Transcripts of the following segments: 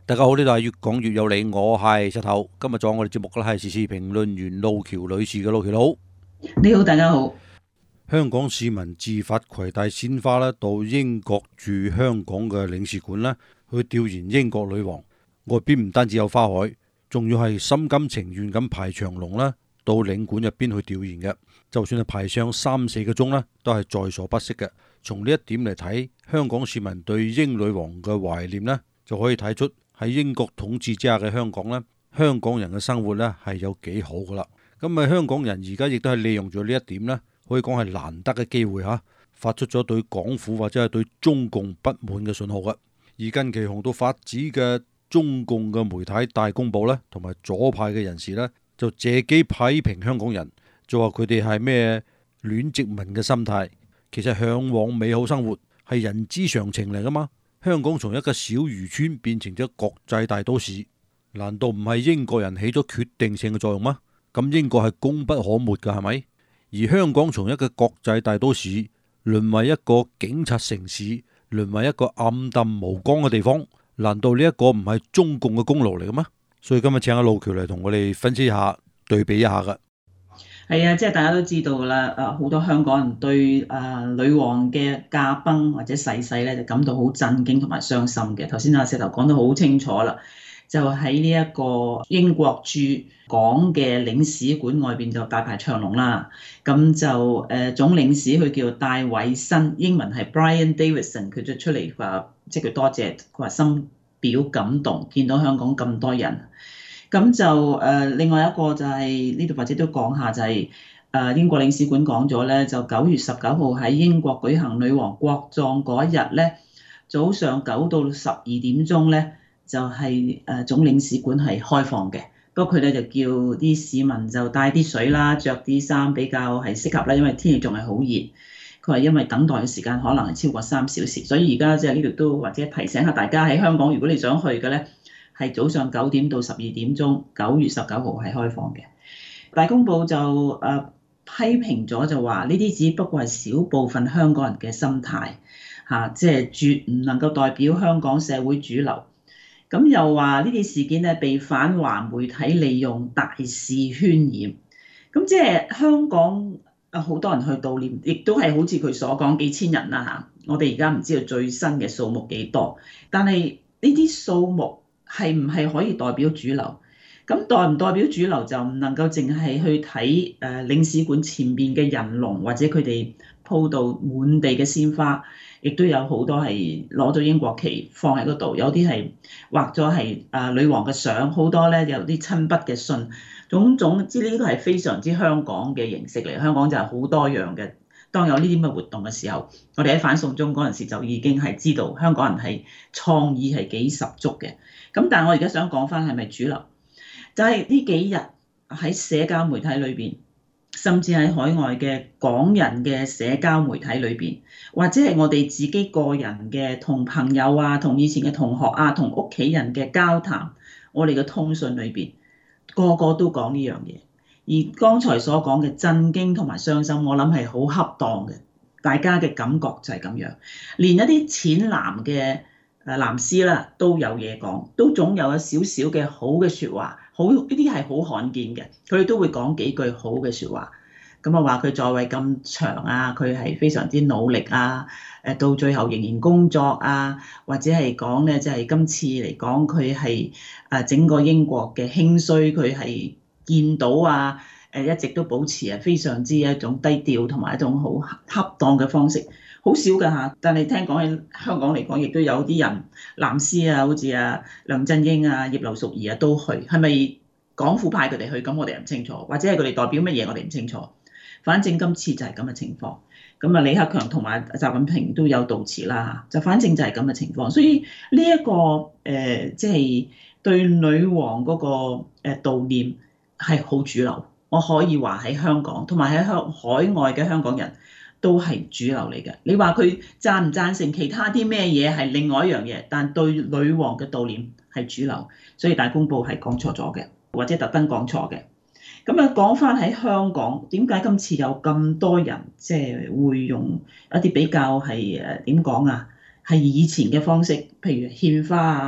大家好，呢度係越講越有理，我係石頭。今日做我哋節目嘅係時事評論員路橋女士嘅。路橋佬， 你好，大家好。 香港市民自發攜帶鮮花咧到英國駐香港嘅領事館咧去弔唁英國女王，外邊唔單止有花海，仲要係心甘情願咁排長龍啦，到領館入邊去弔唁嘅。就算係排上3-4個鐘咧，都係在所不惜嘅。從呢一點嚟睇，香港市民對英女王嘅懷念咧，就可以睇出喺英國統治之下嘅香港咧，香港人嘅生活咧係有幾好噶啦。咁啊，香港人而家亦都係利用咗呢一點咧，可以講係難得嘅機會嚇，發出咗對港府或者係對中共不滿嘅信號嘅。而近期紅到發紫嘅中共嘅媒體大公報咧，同埋左派嘅人士咧，就借機批評香港人，就話佢哋係咩戀殖民嘅心態。其實嚮往美好生活係人之常情嚟噶嘛。香港從一個小漁村變成咗國際大都市，難道唔係英國人起咗決定性嘅作用嗎？咁英國係功不可沒㗎，係咪？而香港從一個國際大都市淪為一個警察城市，淪為一個暗淡無光嘅地方，難道呢一個唔係中共嘅功勞嚟嘅咩？所以今日請阿路橋嚟同我哋分析一下、對比一下㗎。 係啊，即係大家都知道啦，好多香港人對女王嘅駕崩或者逝世咧，就感到好震驚同埋傷心嘅。頭先阿石頭講得好清楚啦，就喺呢一個英國駐港嘅領事館外邊就大排長龍啦。咁就總領事佢叫戴偉新，英文係 Brian Davidson， 佢就出嚟話，即係佢多謝，佢話深表感動，見到香港咁多人。咁就另外一個就係呢度或者都講下，就係英國領事館講咗咧，就9月19號喺英國舉行女王國葬嗰一日咧，早上9到12點鐘咧，就係總領事館係開放嘅。不過佢咧就叫啲市民就帶啲水啦，着啲衫比較係適合啦，因為天氣仲係好熱。佢話因為等待嘅時間可能係超過3小時，所以而家即係呢度都或者提醒下大家喺香港，如果你想去嘅咧，係早上9點到12點鐘，9月19號係開放嘅。大公報就批評咗，就話呢啲只不過係小部分香港人嘅心態嚇，即係絕唔能夠代表香港社會主流。咁又話呢啲事件咧被反華媒體利用大肆渲染。咁即係香港好多人去悼念，亦都係好似佢所講幾千人啦嚇。我哋而家唔知道最新嘅數目幾多，但係呢啲數目係唔係可以代表主流？咁代唔代表主流就唔能夠淨係去睇領事館前面嘅人龍，或者佢哋鋪到滿地嘅鮮花，亦都有好多係攞咗英國旗放喺嗰度，有啲係畫咗係女王嘅相，好多咧有啲親筆嘅信，種種之呢個係非常之香港嘅形式嚟。香港就係好多樣嘅。當有呢啲咁嘅活動嘅時候，我哋喺反送中嗰陣時就已經係知道香港人係創意係幾十足嘅。咁但係我而家想講翻係咪主流？就係呢幾日喺社交媒體裏邊，甚至喺海外嘅港人嘅社交媒體裏邊，或者係我哋自己個人嘅同朋友啊、同以前嘅同學啊、同屋企人嘅交談，我哋嘅通訊裏邊，個個都講呢樣嘢。而剛才所講嘅震驚同埋傷心，我諗係好恰當嘅，大家嘅感覺就係咁樣。連一啲淺藍嘅藍絲啦都有嘢講，都總有少少嘅好嘅説話，好呢啲係好罕見嘅，佢哋都會講幾句好嘅説話。咁啊話佢在位咁長啊，佢係非常之努力啊，到最後仍然工作啊，或者係講咧，即係今次嚟講佢係整個英國嘅興衰，佢係見到啊，一直都保持非常之一種低調同埋一種好恰當嘅方式，好少㗎嚇。但係聽講喺香港嚟講，亦都有啲人藍絲啊，好似梁振英啊、葉劉淑儀啊都去，係咪港府派佢哋去？咁我哋唔清楚，或者係佢哋代表乜嘢，我哋唔清楚。反正今次就係咁嘅情況。咁啊，李克強同埋習近平都有悼詞啦，就反正就係咁嘅情況。所以呢一個即係對女王嗰個悼念係好主流。我可以話喺香港同埋喺海外嘅香港人都係主流嚟嘅。你話佢贊唔贊成其他啲咩嘢係另外一樣嘢，但對女王嘅悼念係主流。所以大公報係講錯咗嘅，或者特登講錯嘅。咁啊，講翻喺香港，點解今次有咁多人即係會用一啲比較係點講啊？係以前嘅方式，譬如獻花啊，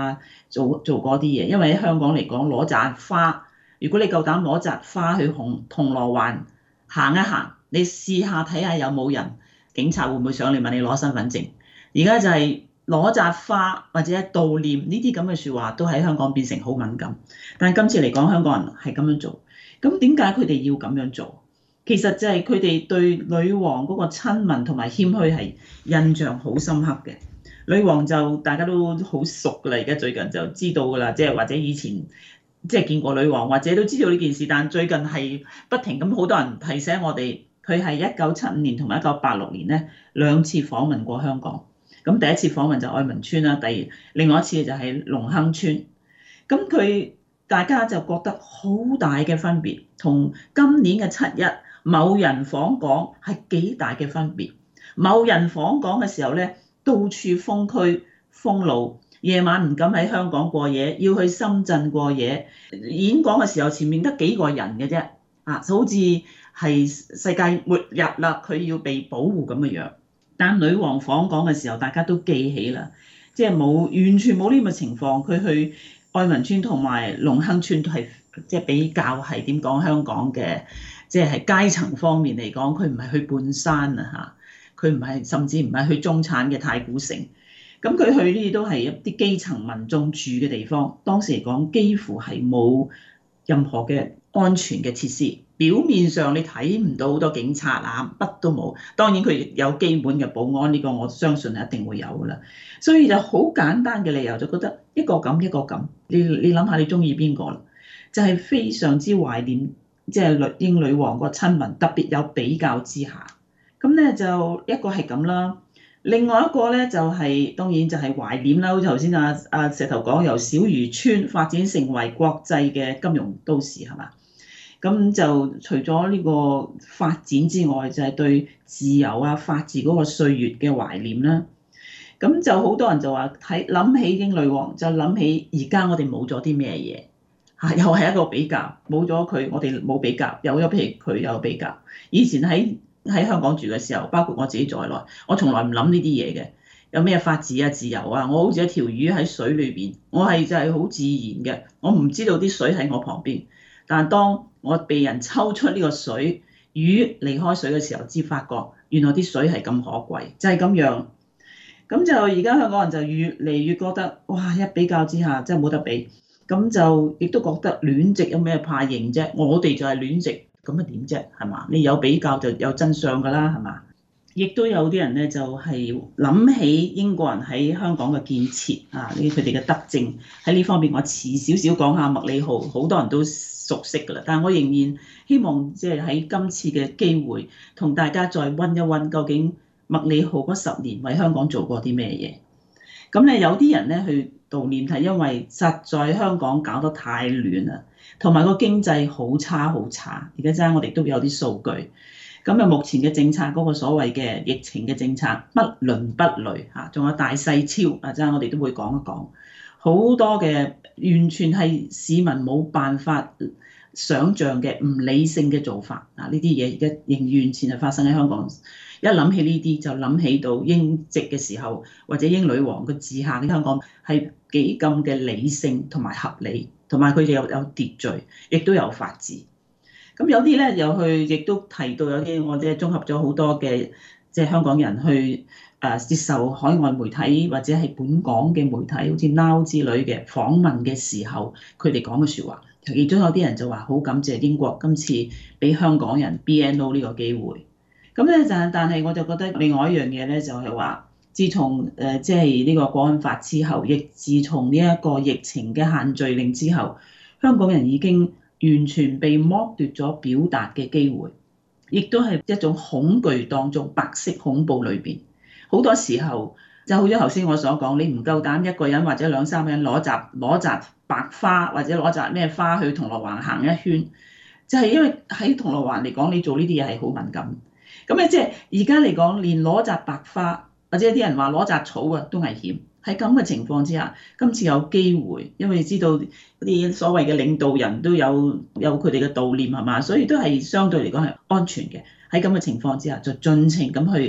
做嗰啲嘢，因為喺香港嚟講攞扎花，如果你夠膽攞扎花去銅鑼灣行一行，你試下睇下有冇人，警察會唔會上嚟問你攞身份證？而家就係攞扎花或者悼念呢啲咁嘅説話，都喺香港變成好敏感。但係今次嚟講，香港人係咁樣做，咁點解佢哋要咁樣做？其實就係佢哋對女王嗰個親民同埋謙虛係印象好深刻嘅。女王就大家都好熟㗎啦，而家最近就知道㗎啦，即係或者以前即係見過女王，或者都知道呢件事，但最近係不停咁好多人提醒我哋，佢係1975年同埋1986年咧2次訪問過香港。咁第一次訪問就愛民村啦，另外一次就係隆亨村。咁大家就覺得好大嘅分別，同今年嘅7·1某人訪港係幾大嘅分別。某人訪港嘅時候咧，到處封區封路，夜晚唔敢喺香港過夜，要去深圳過夜。演講嘅時候前面得幾個人嘅啫，好似係世界末日啦，佢要被保護咁嘅樣。但女王訪港嘅時候，大家都記起啦，即係完全冇呢個情況。佢去愛民村同埋隆亨村都係即係比較係點講香港嘅，即係階層方面嚟講，佢唔係去半山啊嚇，佢唔係甚至唔係去中產嘅太古城。咁佢去呢啲都係一啲基層民眾住嘅地方，當時嚟講幾乎係冇任何嘅安全嘅設施。表面上你睇唔到好多警察啊，乜都冇。當然佢有基本嘅保安，呢個我相信係一定會有㗎啦。所以就好簡單嘅理由就覺得一個咁一個咁，你諗下你中意邊個啦？就係非常之懷念即係英女王個親民，特別有比較之下。咁咧就一個係咁啦，另外一個咧就係當然就係懷念啦。好似頭先阿石頭講，由小漁村發展成為國際嘅金融都市係嘛？咁就除咗呢個發展之外，就係對自由啊、法治嗰個歲月嘅懷念啦。咁就好多人就話諗起英女王，就諗起而家我哋冇咗啲咩嘢嚇，又係一個比較，冇咗佢，我哋冇比較，有咗譬如佢有比較。以前喺香港住嘅時候，包括我自己在內，我從來唔諗呢啲嘢嘅，有咩法治啊、自由啊，我好似一條魚喺水裏邊，我係就係好自然嘅，我唔知道啲水喺我旁邊。但係當我被人抽出呢個水，魚離開水嘅時候，至發覺原來啲水係咁可貴，就係咁樣。咁就而家香港人就越嚟越覺得，哇！一比較之下真係冇得比。咁就亦都覺得戀殖有咩怕認啫？我哋就係戀殖，咁啊點啫？係嘛？你有比較就有真相㗎啦，係嘛？亦都有啲人咧就係諗起英國人喺香港嘅建設啊，呢佢哋嘅德政喺呢方面，我遲少少講下麥理浩，好多人都熟悉㗎啦。但係我仍然希望即係喺今次嘅機會，同大家再溫一溫，究竟麥理浩嗰10年為香港做過啲咩嘢？咁咧有啲人咧去悼念係因為實在香港搞得太亂啦，同埋個經濟好差好差。而家真係我哋都有啲數據。咁啊，目前嘅政策嗰個所謂嘅疫情嘅政策不倫不類嚇，仲有大細超啊，真係我哋都會講一講。好多嘅完全係市民冇辦法想像嘅唔理性嘅做法啊！呢啲嘢而家仍完全係發生喺香港。一諗起呢啲就諗起到英殖嘅時候，或者英女王嘅治下嘅香港係幾咁嘅理性同埋合理，同埋佢哋有秩序，亦都有法治。咁有啲咧又去，亦都提到有啲我哋綜合咗好多嘅即係香港人去接受海外媒體或者係本港嘅媒體，好似 Now 之類嘅訪問嘅時候，佢哋講嘅説話。其中有啲人就話好感謝英國今次俾香港人 BNO 呢個機會。咁咧但係我就覺得另外一樣嘢咧，就係話，自從即係呢個國安法之後，亦自從呢一個疫情嘅限聚令之後，香港人已經完全被剝奪咗表達嘅機會，亦都係一種恐懼當中，白色恐怖裏邊，好多時候就好似頭先我所講，你唔夠膽一個人或者2、3個人攞紮白花或者攞紮咩花去銅鑼灣行一圈，就係因為喺銅鑼灣嚟講，你做呢啲嘢係好敏感。咁咧即係而家嚟講，連攞紮白花或者啲人話攞紮草啊都危險。喺咁嘅情況之下，今次有機會，因為知道嗰啲所謂嘅領導人都有佢哋嘅悼念係嘛，所以都係相對嚟講係安全嘅。喺咁嘅情況之下，就盡情咁去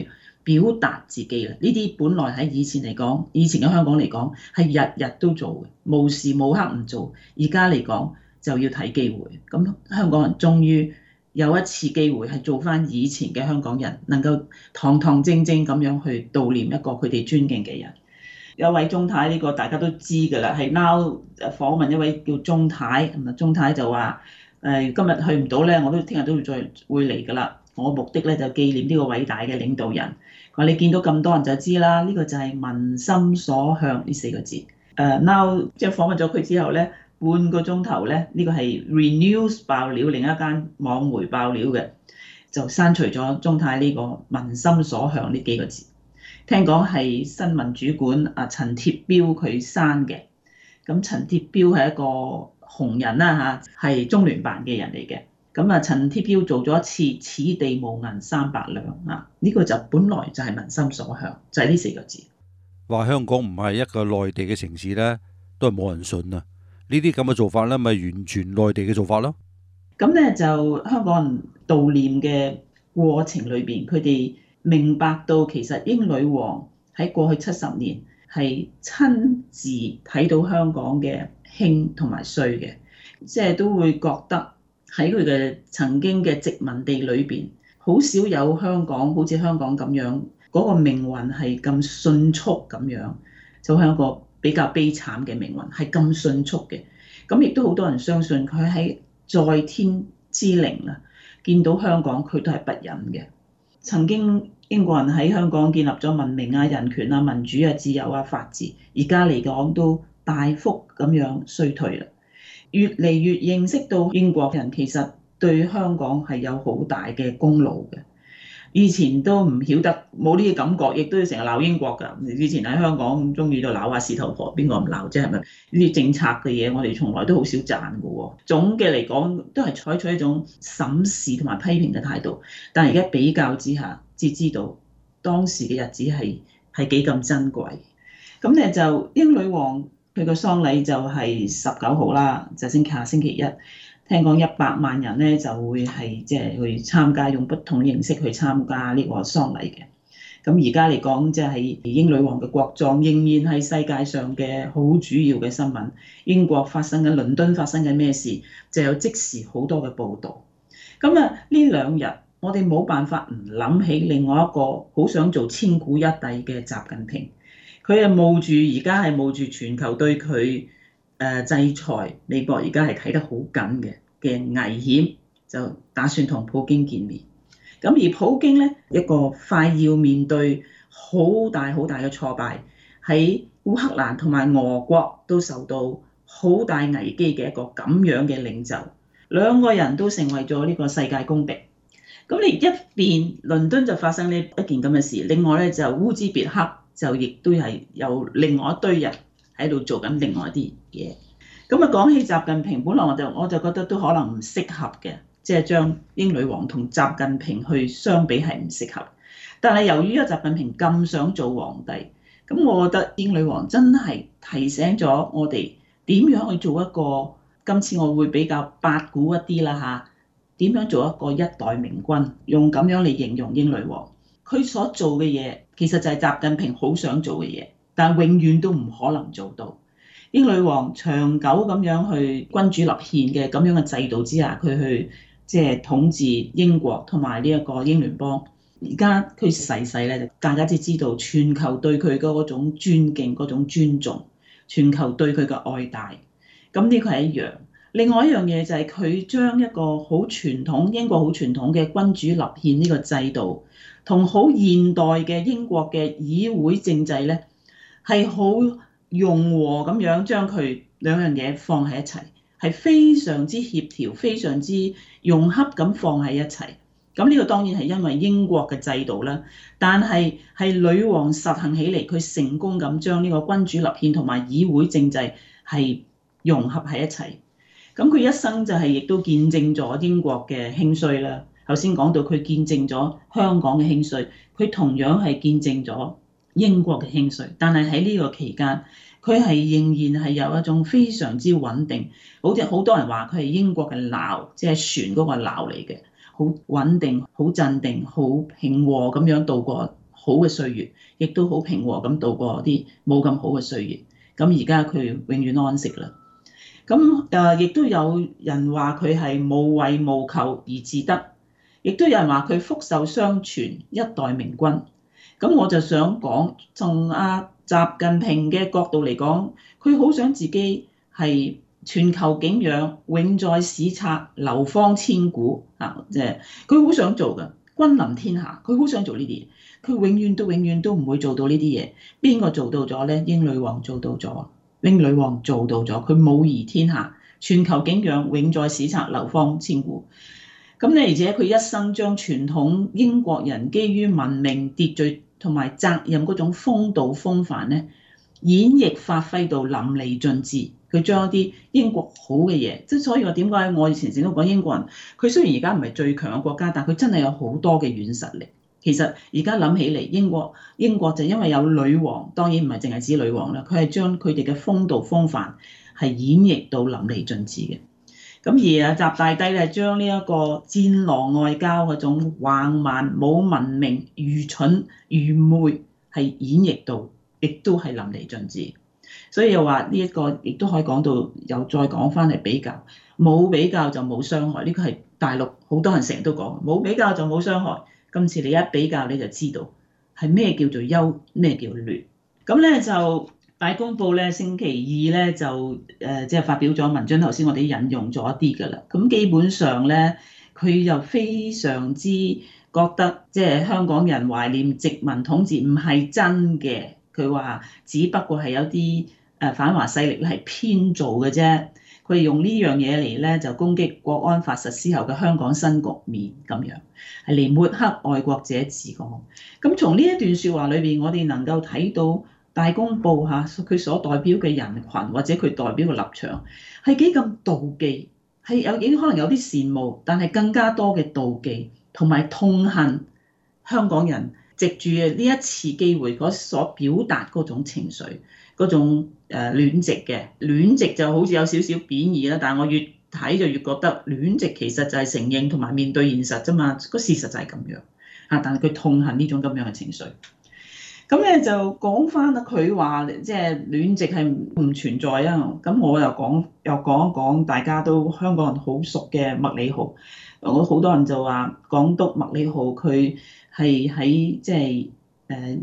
表達自己啦。呢啲本來喺以前嚟講，以前嘅香港嚟講係日日都做嘅，無時無刻唔做。而家嚟講就要睇機會。咁香港人終於有一次機會係做翻以前嘅香港人，能夠堂堂正正咁樣去悼念一個佢哋尊敬嘅人。有位鐘太，呢個大家都知㗎啦，係 Now 訪問一位叫鐘太，咁啊鐘太就話今日去唔到咧，我都聽日都會再會嚟㗎啦。我目的咧就紀念呢個偉大嘅領導人。佢話你見到咁多人就知啦，呢個就係民心所向呢4個字。Now 即係訪問咗佢之後咧，半個鐘頭咧，呢個係 Renews 爆料，另一間網媒爆料嘅，就刪除咗鐘太呢個民心所向呢幾個字。聽講係新聞主管陳鐵標佢刪嘅。咁陳鐵標係一個紅人啦嚇，係中聯辦嘅人嚟嘅。咁陳鐵標做咗一次此地無銀300兩啊，呢個就本來就係民心所向，就係呢4個字。 話香港唔係一個內地嘅城市呢，都係冇人信啊！呢啲咁嘅做法呢，咪完全內地嘅做法咯。 咁咧就香港人悼念嘅過程裏邊，佢哋明白到其實英女王喺過去70年係親自睇到香港嘅興同埋衰嘅，即係都會覺得喺佢嘅曾經嘅殖民地裏邊，好少有香港好似香港咁樣嗰個命運係咁迅速咁樣，就係一個比較悲慘嘅命運，係咁迅速嘅。咁亦都好多人相信佢喺在天之靈啦，見到香港佢都係不忍嘅。曾經英國人喺香港建立咗文明啊、人權啊、民主啊、自由啊、法治，而家嚟講都大幅咁樣衰退啦。越嚟越認識到英國人其實對香港係有好大嘅功勞嘅。以前都唔曉得，冇呢個感覺，亦都要成日鬧英國㗎。以前喺香港中意就鬧下事頭婆，邊個唔鬧啫？係咪呢啲政策嘅嘢，我哋從來都好少讚嘅喎。總嘅嚟講，都係採取一種審視同埋批評嘅態度。但係而家比較之下，至知道當時嘅日子係幾咁珍貴。咁咧就英女王佢個喪禮就係19號啦，就下星期一。聽講100萬人咧就會係即係去參加，用不同形式去參加呢個喪禮嘅。咁而家嚟講，即係英女王嘅國葬仍然係世界上嘅好主要嘅新聞。英國發生緊，倫敦發生緊咩事，就有即時好多嘅報導。咁呢2日，我哋冇辦法唔諗起另外一個好想做千古一帝嘅習近平。佢係冒住而家係冒住全球對佢制裁，美國而家係睇得好緊嘅危險，就打算同普京見面。咁而普京咧，一個快要面對好大好大嘅挫敗，喺烏克蘭同埋俄國都受到好大危機嘅一個咁樣嘅領袖，兩個人都成為咗呢個世界公敵。咁你一邊倫敦就發生呢一件咁嘅事，另外咧就烏茲別克就亦都係有另外一堆人喺度做緊另外啲嘢。咁講起習近平，本來我就覺得都可能唔適合嘅，即係將英女王同習近平去相比係唔適合。但係由於習近平咁想做皇帝，咁我覺得英女王真係提醒咗我哋點樣去做一個，今次我會比較八股一啲啦嚇，點樣做一個一代明君，用咁樣嚟形容英女王。佢所做嘅嘢其實就係習近平好想做嘅嘢，但永遠都唔可能做到。英女王長久咁樣去君主立憲嘅咁樣嘅制度之下，佢去即係統治英國同埋呢一個英聯邦。而家佢逝世咧，大家只知道全球對佢嗰種尊敬、嗰種尊重，全球對佢嘅愛戴。咁呢個係一樣。另外一樣嘢就係佢將一個好傳統英國好傳統嘅君主立憲呢個制度，同好現代嘅英國嘅議會政制咧，係好融和咁樣將佢兩樣嘢放喺一齊，係非常之協調、非常之融洽咁放喺一齊。咁呢個當然係因為英國嘅制度啦，但係女王實行起嚟，佢成功咁將呢個君主立憲同埋議會政制係融合喺一齊。咁佢一生就係亦都見證咗英國嘅興衰啦。頭先講到佢見證咗香港嘅興衰，佢同樣係見證咗英國嘅興衰。但係喺呢個期間，佢係仍然係有一種非常之穩定，好似好多人話佢係英國嘅錨，即係船嗰個錨嚟嘅，好穩定、好鎮定、好平和咁樣度過好嘅歲月，亦都好平和咁度過啲冇咁好嘅歲月。咁而家佢永遠安息啦。咁亦都有人話佢係無為無求而自得，亦都有人話佢福壽相傳，一代明君。咁我就想講，從習近平嘅角度嚟講，佢好想自己係全球景仰，永在史冊，流芳千古啊！即係佢好想做嘅，君臨天下，佢好想做呢啲嘢。佢永遠都唔會做到呢啲嘢。邊個做到咗呢？英女王做到咗，英女王做到咗，佢母儀天下，全球景仰，永在史冊，流芳千古。咁咧，而且佢一生將傳統英國人基於文明秩序同埋責任嗰種風度風範咧，演繹發揮到淋漓盡致。佢將一啲英國好嘅嘢，即係所以話點解我以前成日都講英國人，佢雖然而家唔係最強嘅國家，但佢真係有好多嘅軟實力。其實而家諗起嚟，英國就因為有女王，當然唔係淨係指女王啦，佢係將佢哋嘅風度風範係演繹到淋漓盡致嘅。咁而習大帝咧，將呢一個戰狼外交嗰種橫蠻、冇文明、愚蠢、愚昧係演繹到，亦都係淋漓盡致。所以又話呢一個亦都可以講到，又再講翻嚟比較，冇比較就冇傷害。呢個係大陸好多人成日都講，冇比較就冇傷害。今次你一比較你就知道係咩叫做優，咩叫劣。咁咧就大公報咧星期二咧就即係發表咗文章，頭先我哋引用咗一啲㗎啦。咁基本上咧，佢又非常之覺得即係香港人懷念殖民統治唔係真嘅。佢話只不過係有啲反華勢力咧係編造嘅啫。佢用呢樣嘢嚟咧就攻擊國安法實施後嘅香港新局面咁樣，係嚟抹黑愛國者治港。咁從呢一段説話裏邊，我哋能夠睇到大公報佢所代表嘅人群或者佢代表嘅立場係幾咁妒忌，係已經可能有啲羨慕，但係更加多嘅妒忌同埋痛恨香港人藉住呢一次機會所表達嗰種情緒。嗰種戀殖嘅戀殖就好似有少少貶義啦，但係我越睇就越覺得戀殖其實就係承認同埋面對現實啫嘛，個事實就係咁樣啊，但係佢痛恨呢種咁樣嘅情緒。咁咧就講翻啦，佢話即係戀殖係唔存在啊，咁我又講一講大家都香港人好熟嘅麥理浩，我好多人就話港督麥理浩佢係喺即係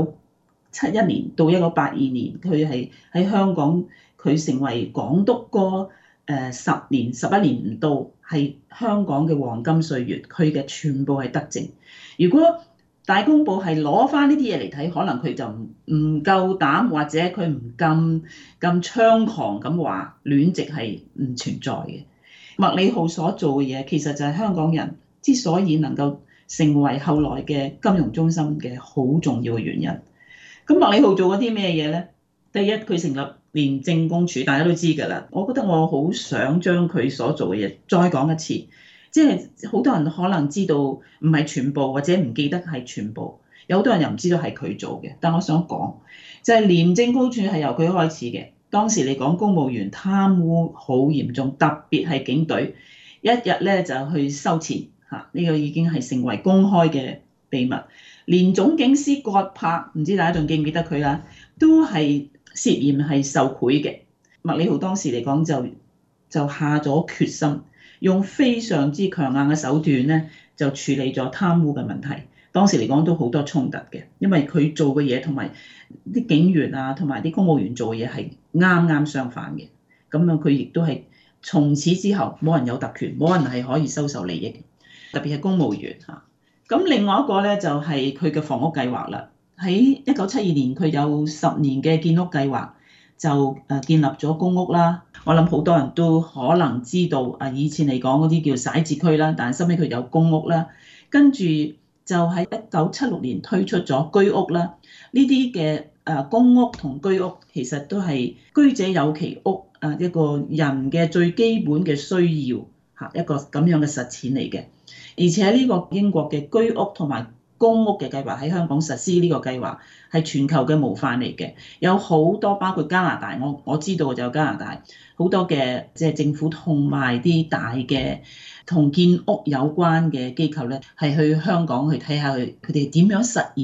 1971年到1982年，佢係喺香港，佢成為港督嗰10年11年唔到，係香港嘅黃金歲月，佢嘅全部係德政。如果大公報係攞翻呢啲嘢嚟睇，可能佢就唔夠膽，或者佢唔咁猖狂咁話戀殖係唔存在嘅。麥理浩所做嘅嘢，其實就係香港人之所以能夠成為後來嘅金融中心嘅好重要嘅原因。咁麥理浩做咗啲咩嘢咧？第一，佢成立廉政公署，大家都知㗎啦。我覺得我好想將佢所做嘅嘢再講一次，即係好多人可能知道唔係全部，或者唔記得係全部，有好多人又唔知道係佢做嘅。但我想講，就係廉政公署係由佢開始嘅。當時嚟講，公務員貪污好嚴重，特別係警隊，一日咧就去收錢嚇，呢個已經係成為公開嘅秘密。連總警司葛柏，唔知大家仲記唔記得佢啦，都係涉嫌係受賄嘅。麥理浩當時嚟講就下咗決心，用非常之強硬嘅手段咧，就處理咗貪污嘅問題。當時嚟講都好多衝突嘅，因為佢做嘅嘢同埋啲警員啊，同埋啲公務員做嘅嘢係啱啱相反嘅。咁樣佢亦都係從此之後冇人有特權，冇人係可以收受利益，特別係公務員嚇。咁另外一個咧就係佢嘅房屋計劃啦。喺1972年，佢有10年嘅建屋計劃，就建立咗公屋啦。我諗好多人都可能知道以前嚟講嗰啲叫徙置區啦，但係收尾佢有公屋啦。跟住就喺1976年推出咗居屋啦。呢啲嘅公屋同居屋其實都係居者有其屋一個人嘅最基本嘅需要嚇，一個咁樣嘅實踐嚟嘅。而且呢個英國嘅居屋同埋公屋嘅計劃喺香港實施，呢個計劃係全球嘅模範嚟嘅。有好多包括加拿大，我知道就有加拿大好多嘅即係政府同埋啲大嘅同建屋有關嘅機構咧，係去香港去睇下佢哋點樣實現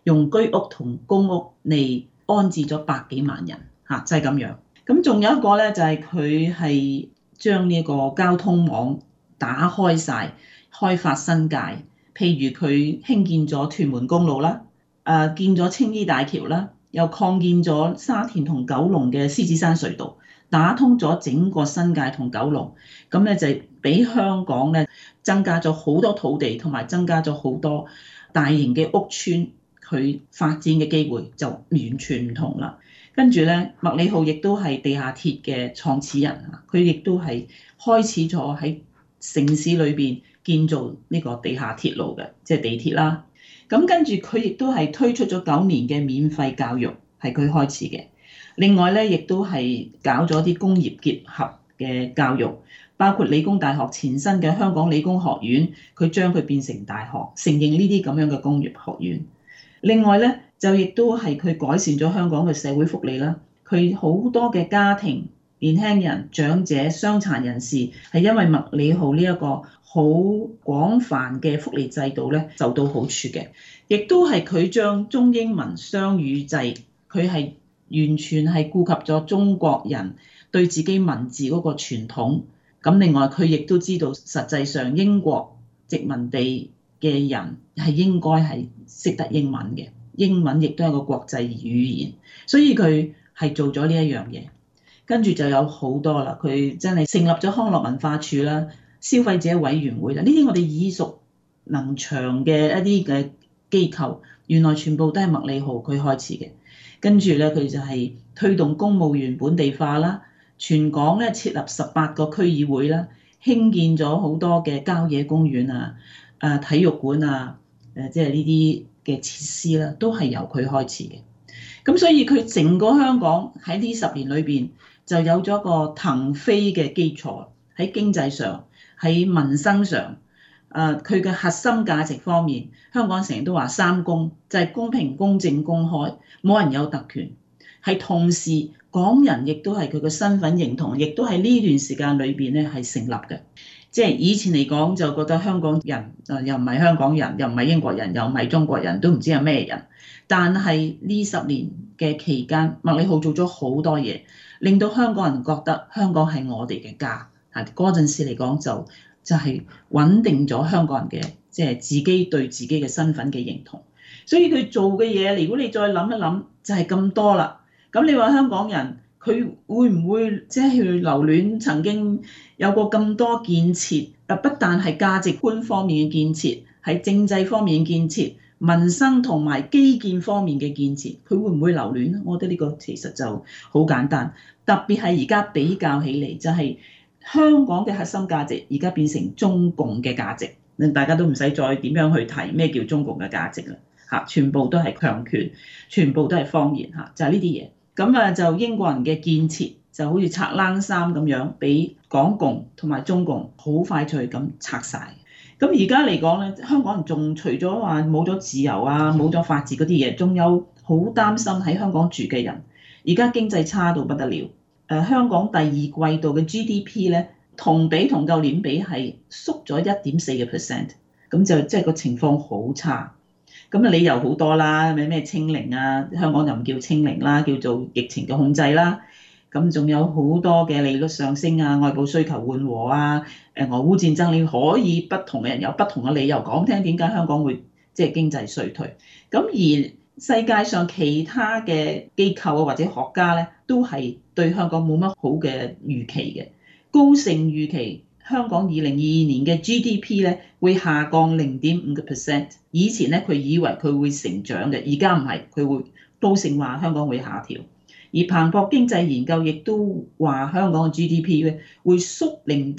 用居屋同公屋嚟安置咗百幾萬人嚇，就係咁樣。咁仲有一個咧，就係佢係將呢個交通網打開晒，開發新界。譬如佢興建咗屯門公路啦，建咗青衣大橋啦，又擴建咗沙田同九龍嘅獅子山隧道，打通咗整個新界同九龍。咁咧就俾香港咧增加咗好多土地，同埋增加咗好多大型嘅屋邨，佢發展嘅機會就完全唔同啦。跟住咧，麥理浩亦都係地下鐵嘅創始人啊，佢亦都係開始咗喺城市裏邊建造呢個地下鐵路嘅，即係地鐵啦。咁跟住佢亦都係推出咗9年嘅免費教育，係佢開始嘅。另外咧，亦都係搞咗啲工業結合嘅教育，包括理工大學前身嘅香港理工學院，佢將佢變成大學，承認呢啲咁樣嘅工業學院。另外咧，就亦都係佢改善咗香港嘅社會福利啦。佢好多嘅家庭、年輕人、長者、傷殘人士係因為麥理浩呢一個好廣泛嘅福利制度咧，受到好處嘅。亦都係佢將中英文雙語制，佢係完全係顧及咗中國人對自己文字嗰個傳統。咁另外佢亦都知道，實際上英國殖民地嘅人係應該係識得英文嘅，英文亦都係個國際語言，所以佢係做咗呢一樣嘢。跟住就有好多啦，佢真係成立咗康樂文化處啦、消費者委員會啦，呢啲我哋耳熟能詳嘅一啲嘅機構，原來全部都係麥理浩佢開始嘅。跟住咧，佢就係推動公務員本地化啦，全港咧設立18個區議會啦，興建咗好多嘅郊野公園啊、體育館啊、即係呢啲嘅設施啦，都係由佢開始嘅。咁所以佢整個香港喺呢10年裏邊就有咗個騰飛嘅基礎，喺經濟上、喺民生上，佢嘅核心價值方面，香港成日都話3公，就係公平、公正、公開，冇人有特權。係同時，港人亦都係佢嘅身份認同，亦都喺呢段時間裏邊咧係成立嘅。即係以前嚟講就覺得香港人又唔係香港人，又唔係英國人，又唔係中國人，都唔知係咩人。但係呢10年嘅期間，麥理浩做咗好多嘢，令到香港人覺得香港係我哋嘅家。嗰陣時嚟講就係穩定咗香港人嘅即係自己對自己嘅身份嘅認同。所以佢做嘅嘢，如果你再諗一諗，就係咁多啦。咁你話香港人佢會唔會即係去留戀曾經有過咁多建設？不但係價值觀方面嘅建設，係政制方面嘅建設，民生同埋基建方面嘅建設，佢會唔會留戀咧？我覺得呢個其實就好簡單，特別係而家比較起嚟，就係香港嘅核心價值而家變成中共嘅價值，大家都唔使再點樣去提咩叫中共嘅價值啦，全部都係強權，全部都係謊言，就係呢啲嘢。咁就英國人嘅建設就好似拆冷衫咁樣，俾港共同埋中共好快脆咁拆晒。咁而家嚟講咧，香港人仲除咗話冇咗自由啊、冇咗法治嗰啲嘢，仲有好擔心喺香港住嘅人。而家經濟差到不得了，香港第2季度嘅 GDP 咧，同舊年比係縮咗1.4%，咁就即係個情況好差。咁理由好多啦，咩清零啊，香港就唔叫清零啦，叫做疫情嘅控制啦。咁仲有好多嘅利率上升啊，外部需求緩和啊，俄烏戰爭，你可以不同嘅人有不同嘅理由講聽點解香港會即係經濟衰退。咁而世界上其他嘅機構啊或者學家咧，都係對香港冇乜好嘅預期嘅，高盛預期香港2022年嘅 GDP 咧會下降0.5%。以前咧佢以為佢會成長嘅，而家唔係，佢會高盛話香港會下調。而彭博經濟研究亦都話香港嘅 GDP 咧會縮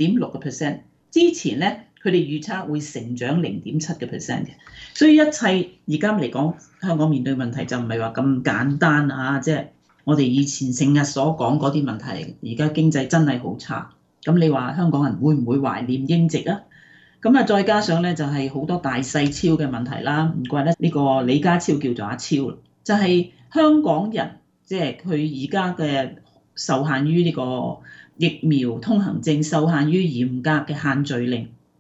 0.6%。之前咧佢哋預測會成長0.7%嘅。所以一切而家嚟講，香港面對問題就唔係話咁簡單啊！即係我哋以前成日所講嗰啲問題，而家經濟真係好差。咁你話香港人會唔會懷念英殖啊？咁再加上咧就係好多大細超嘅問題啦，唔怪得呢個李家超叫做阿超，就係香港人即係佢而家嘅受限於呢個疫苗通行證，受限於嚴格嘅限聚令，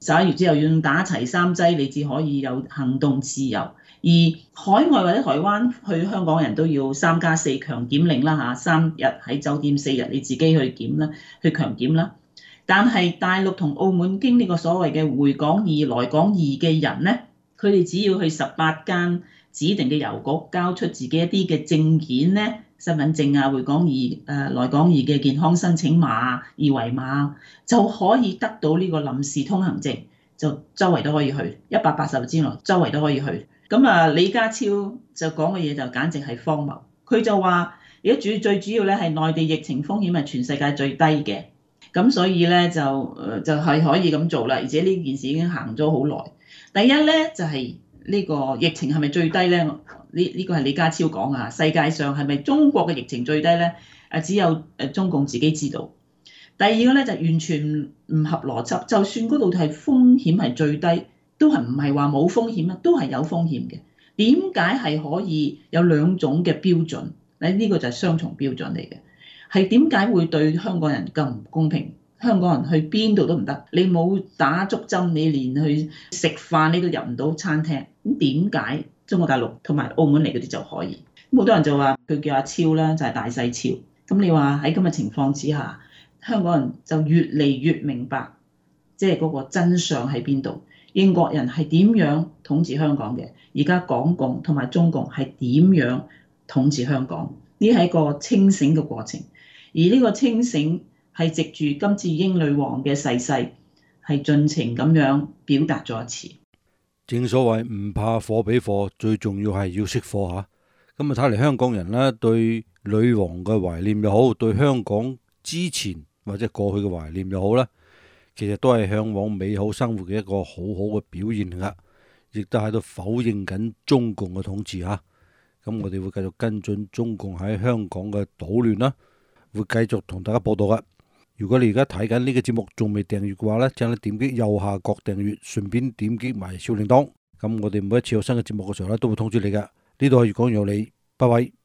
11月之後要打齊3劑，你至可以有行動自由。而海外或者台灣去香港人都要3+4強檢令啦嚇，3日喺酒店，4日你自己去檢啦，去強檢啦。但係大陸同澳門經呢個所謂嘅回港易、來港易嘅人呢，佢哋只要去18間指定嘅郵局交出自己一啲嘅證件呢，身份證啊、回港易、來港易嘅健康申請碼、二維碼，就可以得到呢個臨時通行證，就周圍都可以去，180日之內周圍都可以去。咁啊，李家超就講嘅嘢就簡直係荒謬。佢就話而家最主要咧係內地疫情風險係全世界最低嘅，咁所以咧就係可以咁做啦。而且呢件事已經行咗好耐。第一咧就係呢個疫情係咪最低咧？呢個係李家超講啊。世界上係咪中國嘅疫情最低咧？只有中共自己知道。第二個咧就完全唔合邏輯，就算嗰度係風險係最低，都係唔係話冇風險啊？都係有風險嘅。點解係可以有2種嘅標準？呢個就係雙重標準嚟嘅。係點解會對香港人咁唔公平？香港人去邊度都唔得，你冇打足針，你連去食飯你都入唔到餐廳。咁點解中國大陸同埋澳門嚟嗰啲就可以？好多人就話佢叫阿超啦，就係大細超。咁你話喺咁嘅情況之下，香港人就越嚟越明白，即係嗰個真相喺邊度？英國人係點樣統治香港嘅？而家港共同埋中共係點樣統治香港？呢係一個清醒嘅過程，而呢個清醒係藉住今次英女王嘅逝世，係盡情咁樣表達咗一次。 正所謂唔怕火俾火，最重要係要熄火嚇。咁啊睇嚟香港人咧對女王嘅懷念又好，對香港之前或者過去嘅懷念又好咧，其實都係嚮往美好生活嘅一個好好嘅表現嚟噶，亦都喺度否認緊中共嘅統治嚇。咁我哋會繼續跟進中共喺香港嘅搗亂啦，會繼續同大家報道噶。如果你而家睇緊呢個節目仲未訂閱嘅話咧，請你點擊右下角訂閱，順便點擊埋小鈴鐺。咁我哋每一次有新嘅節目嘅時候咧，都會通知你噶。呢度係粵講有理，拜拜。